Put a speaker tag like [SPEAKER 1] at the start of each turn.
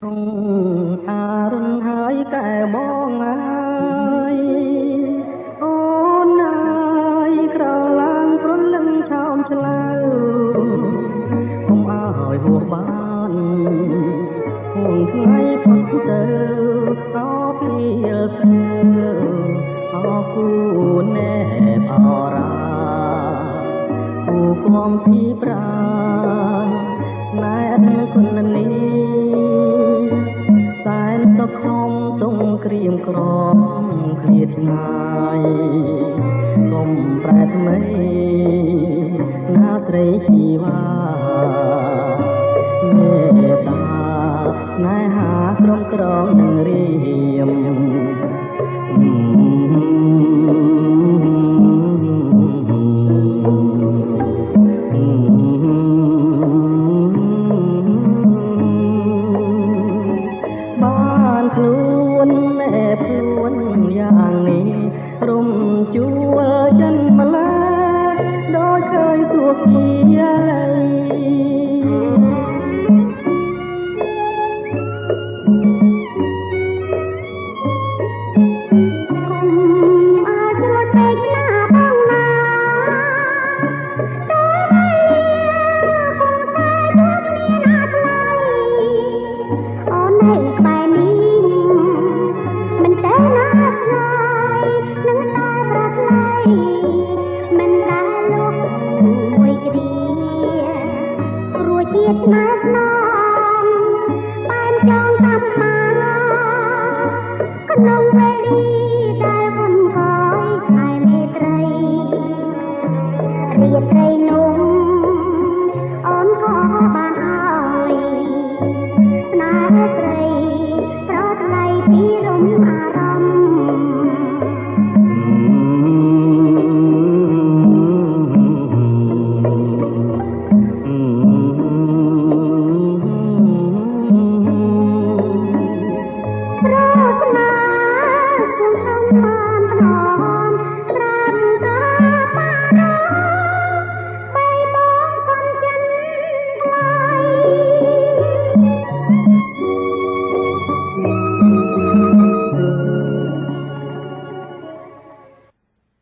[SPEAKER 1] អារុនហើយកែបងហើយ អូនហើយក្រឡាំប្រលឹងឆោមឆ្លៅកុំឲ្យហួសបានហួងថ្ងៃផុតទៅអោពីលទៅអោគូណែបអរាគូគំពីប្រាណែអត់គុណនេះសែនសុខខំទុំក្រៀមក្រំឃ្លាតឆ្ងាយកុំប្រែថ្មីណាស្រីជីវ៉ាមេត្តាណែហាក្រុមក្រងនឹង